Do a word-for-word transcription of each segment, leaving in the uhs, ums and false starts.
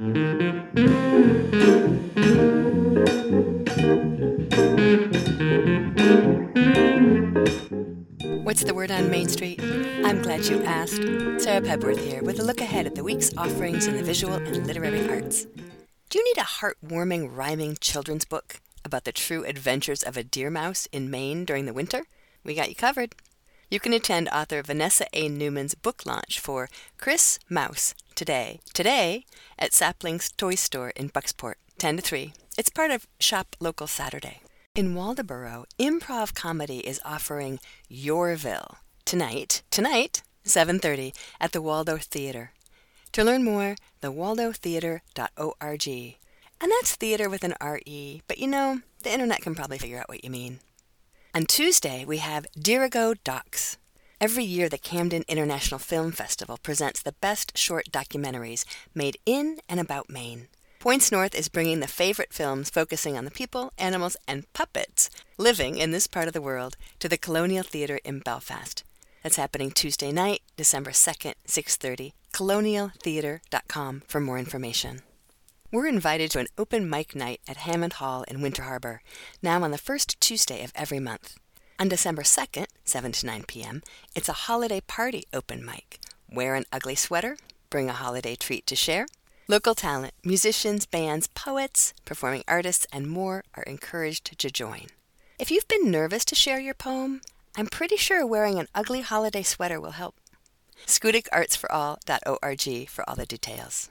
What's the word on Main Street? I'm glad you asked. Sarah Pebworth here with a look ahead at the week's offerings in the visual and literary arts. Do you need a heartwarming rhyming children's book about the true adventures of a deer mouse in Maine during the winter? We got you covered. You can attend author Vanessa A. Newman's book launch for Chris Mouse today. Today at Sapling's Toy Store in Bucksport, ten to three. It's part of Shop Local Saturday. In Waldoboro, Improv Comedy is offering Yorville tonight, tonight, seven thirty, at the Waldo Theater. To learn more, the waldo theater dot org. And that's theater with an R E, but you know, the internet can probably figure out what you mean. On Tuesday, we have Dirigo Docs. Every year, the Camden International Film Festival presents the best short documentaries made in and about Maine. Points North is bringing the favorite films focusing on the people, animals, and puppets living in this part of the world to the Colonial Theatre in Belfast. That's happening Tuesday night, December second, six thirty, colonial theatre dot com for more information. We're invited to an open mic night at Hammond Hall in Winter Harbor, now on the first Tuesday of every month. On December second, seven to nine p.m., it's a holiday party open mic. Wear an ugly sweater, bring a holiday treat to share. Local talent, musicians, bands, poets, performing artists, and more are encouraged to join. If you've been nervous to share your poem, I'm pretty sure wearing an ugly holiday sweater will help. scudic arts for all dot org for all the details.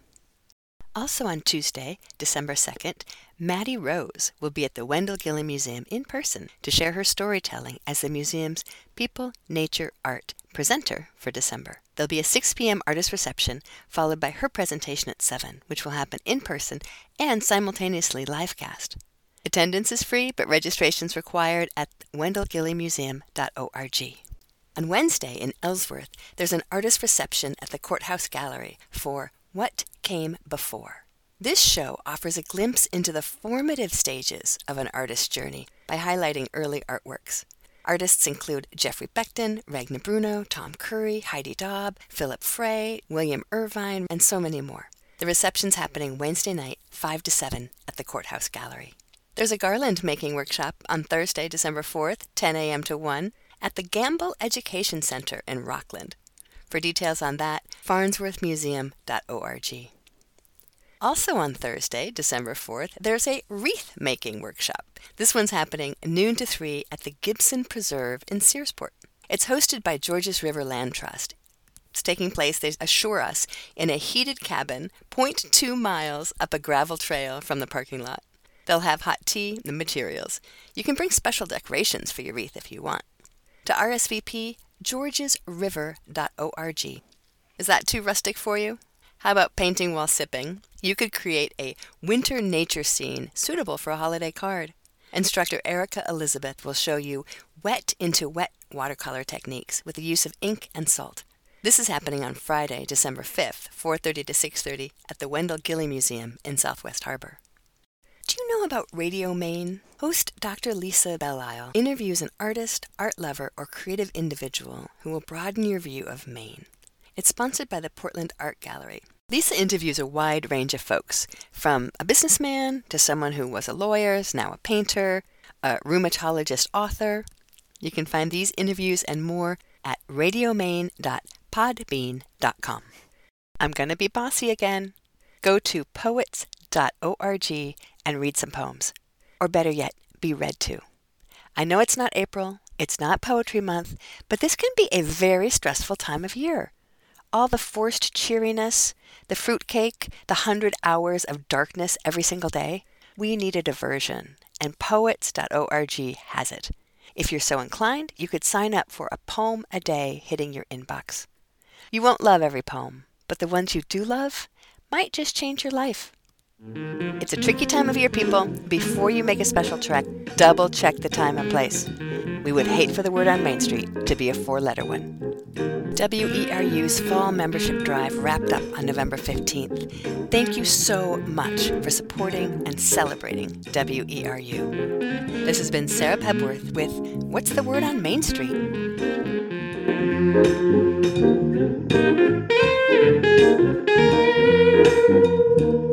Also on Tuesday, December second, Maddie Rose will be at the Wendell Gilly Museum in person to share her storytelling as the museum's People, Nature, Art presenter for December. There'll be a six p.m. artist reception, followed by her presentation at seven, which will happen in person and simultaneously livecast. Attendance is free, but registration's required at wendell gilly museum dot org. On Wednesday in Ellsworth, there's an artist reception at the Courthouse Gallery for What Came Before. This show offers a glimpse into the formative stages of an artist's journey by highlighting early artworks. Artists include Jeffrey Beckton, Ragnar Bruno, Tom Curry, Heidi Daub, Philip Frey, William Irvine, and so many more. The reception's happening Wednesday night, five to seven, at the Courthouse Gallery. There's a garland making workshop on Thursday, December fourth, ten a.m. to one, at the Gamble Education Center in Rockland. For details on that, farnsworth museum dot org. Also on Thursday, December fourth, there's a wreath-making workshop. This one's happening noon to three at the Gibson Preserve in Searsport. It's hosted by Georges River Land Trust. It's taking place, they assure us, in a heated cabin zero point two miles up a gravel trail from the parking lot. They'll have hot tea and materials. You can bring special decorations for your wreath if you want. To R S V P, georges river dot org. Is that too rustic for you? How about painting while sipping? You could create a winter nature scene suitable for a holiday card. Instructor Erica Elizabeth will show you wet into wet watercolor techniques with the use of ink and salt. This is happening on Friday, December fifth, four thirty to six thirty at the Wendell Gilly Museum in Southwest Harbor. Do you know about Radio Maine? Host Doctor Lisa Belisle interviews an artist, art lover, or creative individual who will broaden your view of Maine. It's sponsored by the Portland Art Gallery. Lisa interviews a wide range of folks, from a businessman to someone who was a lawyer, is now a painter, a rheumatologist author. You can find these interviews and more at radio maine dot podbean dot com. I'm going to be bossy again. Go to poets dot org and read some poems. Or better yet, be read to. I know it's not April, it's not Poetry Month, but this can be a very stressful time of year. All the forced cheeriness, the fruitcake, the hundred hours of darkness every single day. We need a diversion, and poets dot org has it. If you're so inclined, you could sign up for a poem a day hitting your inbox. You won't love every poem, but the ones you do love might just change your life. It's a tricky time of year, people. Before you make a special trek, double check the time and place. We would hate for the word on Main Street to be a four-letter one. W E R U's Fall Membership Drive wrapped up on November fifteenth. Thank you so much for supporting and celebrating W E R U. This has been Sarah Pebworth with What's the Word on Main Street? Thank you.